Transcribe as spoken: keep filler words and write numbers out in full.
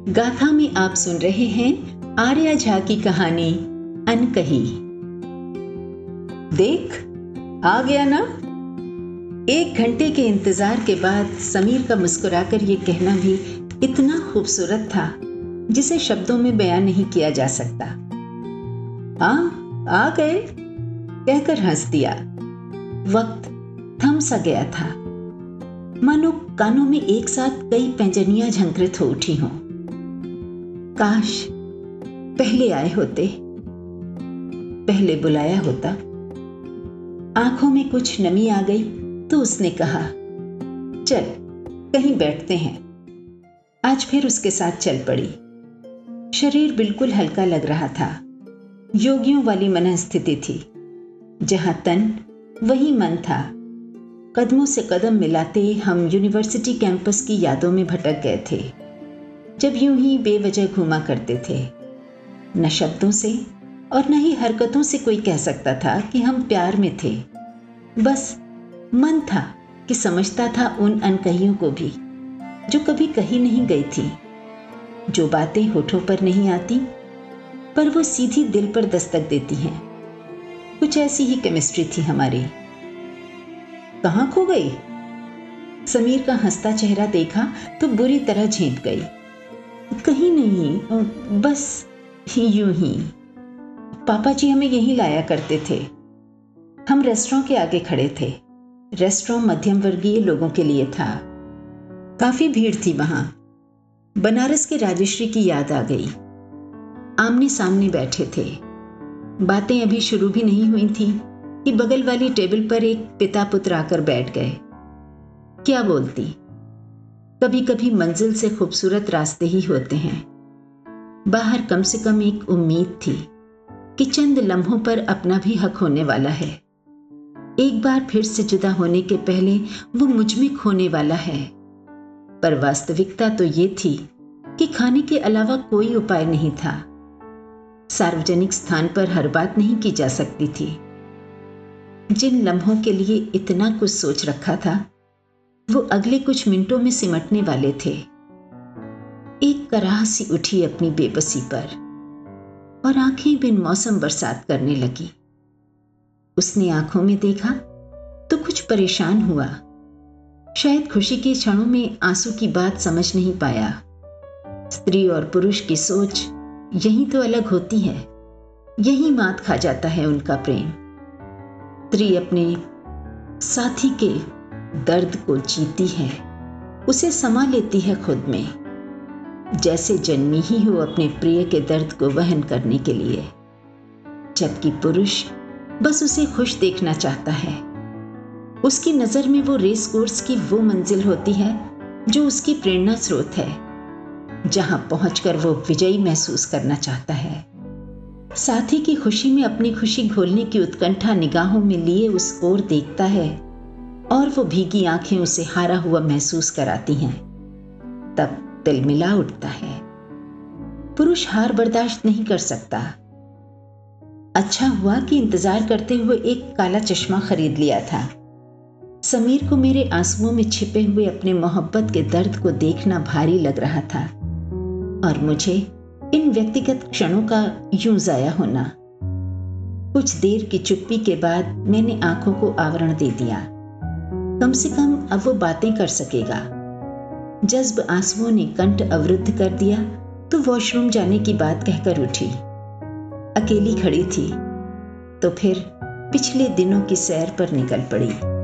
गाथा में आप सुन रहे हैं आर्या झा की कहानी अनकही। देख, आ गया ना। एक घंटे के इंतजार के बाद समीर का मुस्कुराकर ये कहना भी इतना खूबसूरत था जिसे शब्दों में बयान नहीं किया जा सकता। हाँ, आ गए कहकर हंस दिया। वक्त थम सा गया था, मानो कानों में एक साथ कई पैंजनियां झंकृत हो उठी हों। काश पहले आए होते, पहले बुलाया होता। आंखों में कुछ नमी आ गई तो उसने कहा, चल कहीं बैठते हैं। आज फिर उसके साथ चल पड़ी। शरीर बिल्कुल हल्का लग रहा था। योगियों वाली मनःस्थिति थी, जहां तन वही मन था। कदमों से कदम मिलाते हम यूनिवर्सिटी कैंपस की यादों में भटक गए थे, जब यूं ही बेवजह घूमा करते थे। न शब्दों से और न ही हरकतों से कोई कह सकता था कि हम प्यार में थे। बस मन था कि समझता था उन अनकहियों को भी, जो कभी कही नहीं गई थी, जो बातें होठों पर नहीं आती पर वो सीधी दिल पर दस्तक देती हैं। कुछ ऐसी ही केमिस्ट्री थी हमारी। कहाँ खो गई? समीर का हंसता चेहरा देखा तो बुरी तरह झेंप गई। कहीं नहीं, बस यूं ही। पापा जी हमें यहीं लाया करते थे। हम रेस्टोरेंट के आगे खड़े थे। रेस्टोरेंट मध्यम वर्गीय लोगों के लिए था। काफी भीड़ थी वहां। बनारस के राजश्री की याद आ गई। आमने सामने बैठे थे। बातें अभी शुरू भी नहीं हुई थी कि बगल वाली टेबल पर एक पिता पुत्र आकर बैठ गए। क्या बोलती? कभी कभी मंजिल से खूबसूरत रास्ते ही होते हैं। बाहर कम से कम एक उम्मीद थी कि चंद लम्हों पर अपना भी हक होने वाला है। एक बार फिर से जुदा होने के पहले वो मुझ में खोने वाला है। पर वास्तविकता तो ये थी कि खाने के अलावा कोई उपाय नहीं था। सार्वजनिक स्थान पर हर बात नहीं की जा सकती थी। जिन लम्हों के लिए इतना कुछ सोच रखा था, वो अगले कुछ मिनटों में सिमटने वाले थे। एक कराह सी उठी अपनी बेबसी पर और आंखें बिन मौसम बरसात करने लगी। उसने आंखों में देखा तो कुछ परेशान हुआ। शायद खुशी के क्षणों में आंसू की बात समझ नहीं पाया। स्त्री और पुरुष की सोच यही तो अलग होती है। यही मात खा जाता है उनका प्रेम। स्त्री अपने साथी के दर्द को जीती है, उसे समा लेती है खुद में, जैसे जन्मी ही हो अपने प्रिय के दर्द को वहन करने के लिए। जबकि पुरुष बस उसे खुश देखना चाहता है। उसकी नजर में वो रेस कोर्स की वो मंजिल होती है जो उसकी प्रेरणा स्रोत है, जहां पहुंचकर वो विजयी महसूस करना चाहता है। साथी की खुशी में अपनी खुशी घोलने की उत्कंठा निगाहों में लिए उस ओर देखता है और वो भीगी आंखें उसे हारा हुआ महसूस कराती हैं। तब दिल मिला उठता है। पुरुष हार बर्दाश्त नहीं कर सकता। अच्छा हुआ कि इंतजार करते हुए एक काला चश्मा खरीद लिया था। समीर को मेरे आंसुओं में छिपे हुए अपने मोहब्बत के दर्द को देखना भारी लग रहा था और मुझे इन व्यक्तिगत क्षणों का यूं जाया होना। कुछ देर की चुप्पी के बाद मैंने आंखों को आवरण दे दिया। कम से कम अब वो बातें कर सकेगा। जज्ब आंसुओं ने कंठ अवरुद्ध कर दिया तो वॉशरूम जाने की बात कहकर उठी। अकेली खड़ी थी तो फिर पिछले दिनों की सैर पर निकल पड़ी।